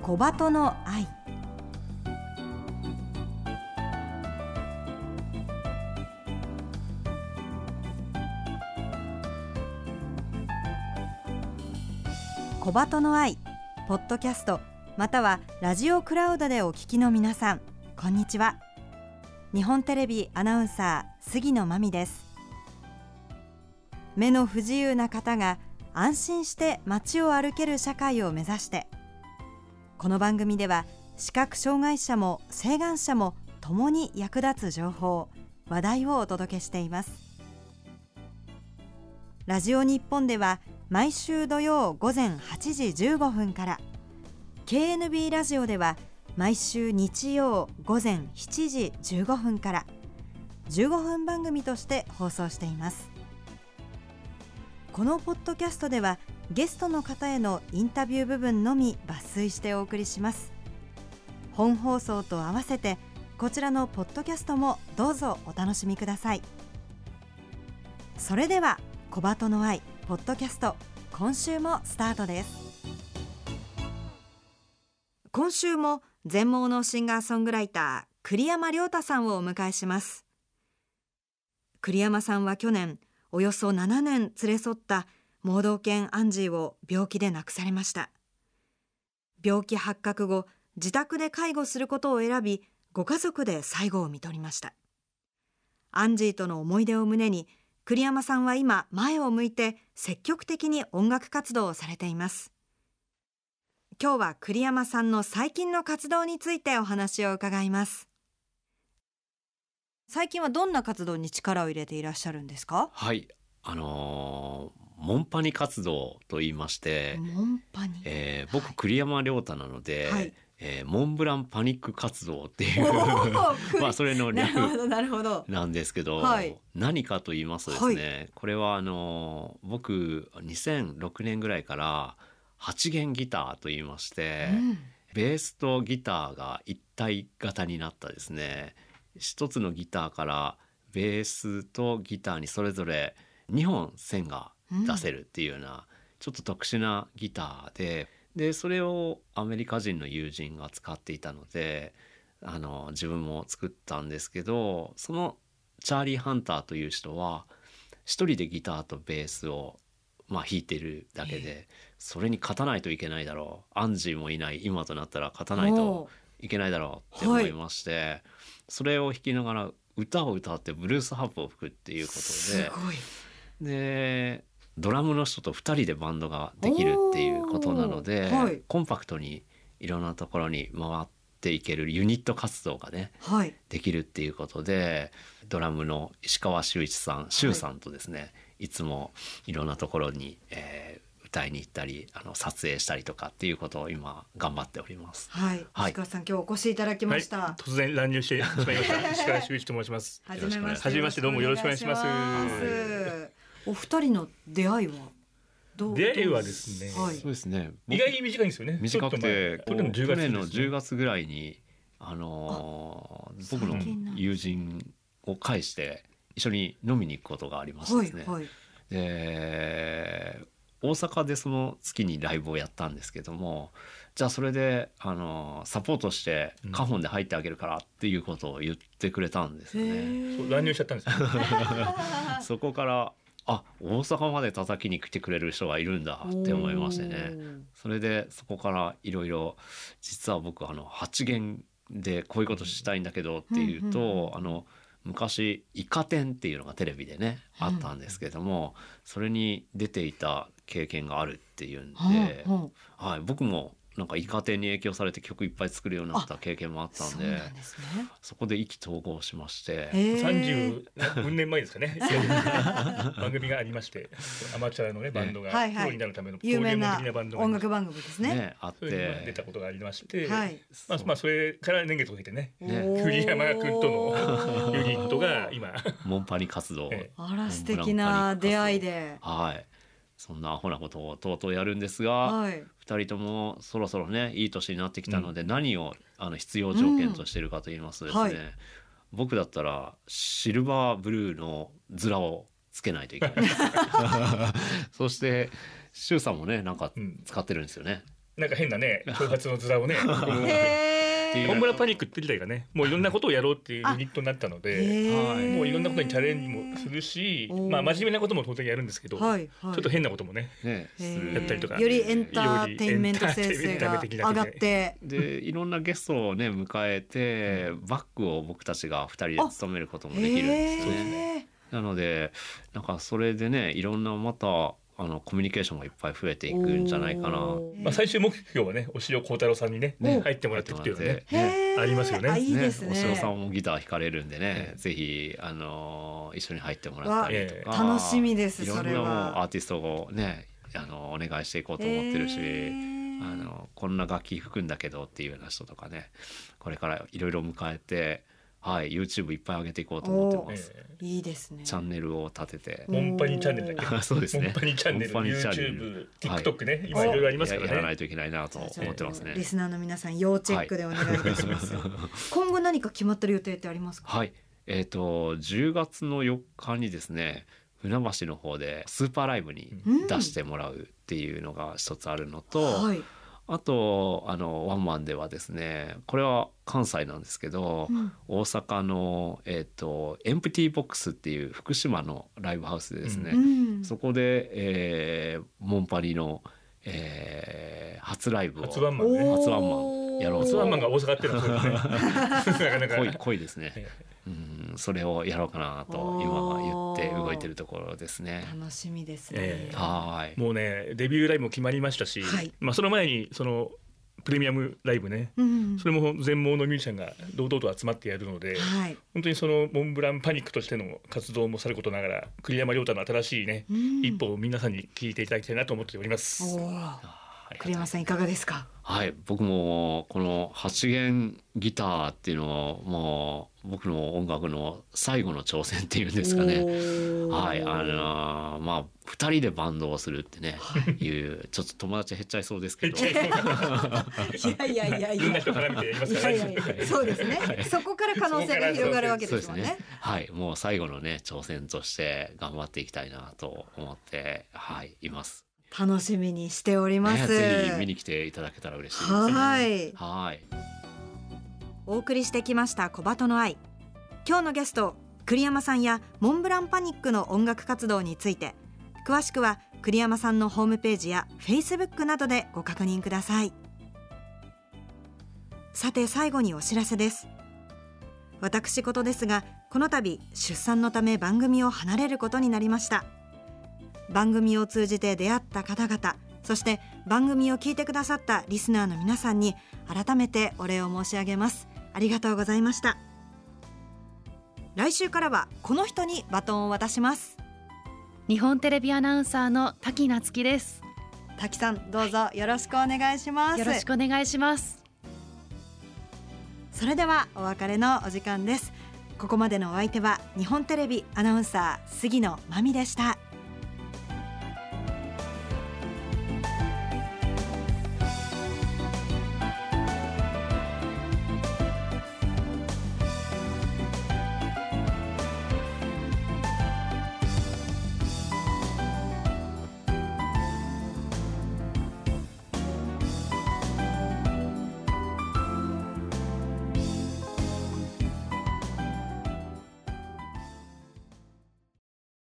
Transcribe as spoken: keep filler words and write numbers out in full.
小鳩の愛。小鳩の愛ポッドキャストまたはラジオクラウドでお聞きの皆さん、こんにちは。日本テレビアナウンサー杉野真美です。目の不自由な方が安心して街を歩ける社会を目指して、この番組では視覚障害者も晴眼者も共に役立つ情報、話題をお届けしています。ラジオ日本では毎週土曜午前はちじじゅうごふんから、 ケーエヌビー ラジオでは毎週日曜午前しちじじゅうごふんからじゅうごふん番組として放送しています。このポッドキャストではゲストの方へのインタビュー部分のみ抜粋してお送りします。本放送と合わせてこちらのポッドキャストもどうぞお楽しみください。それでは小鳩の愛ポッドキャスト、今週もスタートです。今週も全盲のシンガーソングライター栗山亮太さんをお迎えします。栗山さんは去年およそななねん連れ添った盲導犬アンジーを病気で亡くされました。病気発覚後、自宅で介護することを選び、ご家族で最後を看取りました。アンジーとの思い出を胸に、栗山さんは今前を向いて積極的に音楽活動をされています。今日は栗山さんの最近の活動についてお話を伺います。最近はどんな活動に力を入れていらっしゃるんですか？ はい、あのー、モンパニ活動と言いまして、 モンパニ、 えー、僕、はい、栗山亮太なので、はい、えー、モンブランパニック活動っていうまあそれの略なんですけど、はい、何かと言いますとですね、はい、これはあのー、僕にせんろくねんぐらいからはち弦ギターと言いまして、うん、ベースとギターが一体型になったですね、一つのギターからベースとギターにそれぞれにほん線が出せるっていうような、うん、ちょっと特殊なギターで、でそれをアメリカ人の友人が使っていたので、あの自分も作ったんですけど、そのチャーリー・ハンターという人は一人でギターとベースをまあ弾いてるだけで、それに勝たないといけないだろう、アンジーもいない今となったら勝たないといけないだろうって思いまして、はい、それを弾きながら歌を歌ってブルースハープを吹くっていうことで、すごい。でドラムの人とふたりでバンドができるっていうことなので、はい、コンパクトにいろんなところに回っていけるユニット活動がね、はい、できるっていうことで、ドラムの石川修一さん、修さんとですね、はい、いつもいろんなところに、えー、歌いに行ったり、あの撮影したりとかっていうことを今頑張っております。 はい、はい、石川さん今日お越しいただきました。はい、 突然乱入してしまいました石川修一と申します。 はじめまして。 はじめまして、どうもよろしくお願いします。 お二人の出会いはどう？ 出会いはですね、 はい、そうですね、 意外に短いんですよね。 短くて、去年のじゅうがつぐらいに、あのー、僕の友人を介して一緒に飲みに行くことがありましてですね、はいはい、で大阪でその月にライブをやったんですけども、じゃあそれで、あのー、サポートしてカホンで入ってあげるからっていうことを言ってくれたんですよね。 そう乱入しちゃったんですよそこからあ、大阪まで叩きに来てくれる人がいるんだって思いましてね。それでそこからいろいろ、実は僕あのはち弦でこういうことしたいんだけどっていうと、うんうんうん、あの昔イカ天っていうのがテレビでね、うん、あったんですけども、それに出ていた経験があるっていうんで、うんうん、はい、僕もなんかイカ天に影響されて曲いっぱい作るようになった経験もあったん で, そうなんです、ね、そこで意気投合しまして、 さんじゅうねんまえですかね番組がありまして、アマチュアの、ね、バンドがプロになるための有名な音楽番組ですね、 ね、あって出たことがありまして、はい、まあまあ、それから年月を経てね、栗山君とのユニットが今モンパニ活動、 ええ、あら素敵な出会いで、 はい、そんなアホなことをとうとうやるんですが、はい、ふたりともそろそろねいい年になってきたので、うん、何をあの必要条件としているかと言いますとですね、うん、はい、僕だったらシルバーブルーのズラをつけないといけないそしてシュウさんもねなんか使ってるんですよね、 なんか変なね挑発の面をねモンブランパニックって自体がねもういろんなことをやろうっていうユニットになったので、はい、もういろんなことにチャレンジもするし、まあ、真面目なことも当然やるんですけど、はいはい、ちょっと変なこともねやったりとかよりエンターテインメント性が上がってでいろんなゲストをね迎えてバックを僕たちがふたりで務めることもできるんですね。なのでなんかそれでねいろんなまたあのコミュニケーションがいっぱい増えていくんじゃないかな。 まあ、最終目標はね押尾幸太郎さんに ね, ね入ってもらっていくっていうのは ね, ねありますよね。 あいいですね。 押尾さんもギター弾かれるんでね、ぜひあの一緒に入ってもらったりとか、 楽しみです。 いろんなアーティストをねあのお願いしていこうと思ってるし、あのこんな楽器吹くんだけどっていうような人とかねこれからいろいろ迎えて。はい、YouTube いっぱい上げていこうと思ってます。 いいですね。 チャンネルを立てて。 モンパニチャンネルだっけ。そうですね。モンパニチャンネル、YouTube、TikTok ね、はい、今いろいろありますからね。 やらないといけないなと思ってますね。 リスナーの皆さん要チェックでお願いいたします。はい、今後何か決まってる予定ってありますか。 はい、えっとじゅうがつのよっかにですね、船橋の方でスーパーライブに出してもらうっていうのが一つあるのと。うんはい、あとあのワンマンではですねこれは関西なんですけど、うん、大阪の、えーと、エンプティーボックスっていう福島のライブハウスでですね、うん、そこで、えー、モンパリの、えー、初ライブを初ワンマンね初ワンマンやろうと初ワンマンが大阪っていうのはそうですねなかなか濃い、濃いですねうん、それをやろうかなと今言って動いてるところですね。 楽しみですね、 えー、はいもうねデビューライブも決まりましたし、はいまあ、その前にそのプレミアムライブね、うん、それも全盲のミュージシャンが堂々と集まってやるので、はい、本当にそのモンブランパニックとしての活動もさることながら栗山亮太の新しいね、うん、一歩を皆さんに聞いていただきたいなと思っております。 栗山さんいかがですか。 はい僕もこのはち弦ギターっていうのをもう僕の音楽の最後の挑戦っていうんですかねはいあのー、まあふたりでバンドをするってね、はい、いうちょっと友達減っちゃいそうですけどいやいやいやいやそうですね、はい、そこから可能性が広がるわけですもん ね, ねはいもう最後のね挑戦として頑張っていきたいなと思ってはいいます。 楽しみにしております、ね、 ぜひ見に来ていただけたら嬉しいですね。 はいはいお送りしてきました小鳩の愛。今日のゲスト栗山さんやモンブランパニックの音楽活動について詳しくは栗山さんのホームページや Facebook などでご確認ください。さて最後にお知らせです。私事ですがこの度出産のため番組を離れることになりました。番組を通じて出会った方々そして番組を聞いてくださったリスナーの皆さんに改めてお礼を申し上げます。ありがとうございました。来週からはこの人にバトンを渡します。 日本テレビアナウンサーの滝夏希です。 滝さんどうぞよろしくお願いします。 よろしくお願いします。 それではお別れのお時間です。ここまでのお相手は日本テレビアナウンサー杉野真美でした。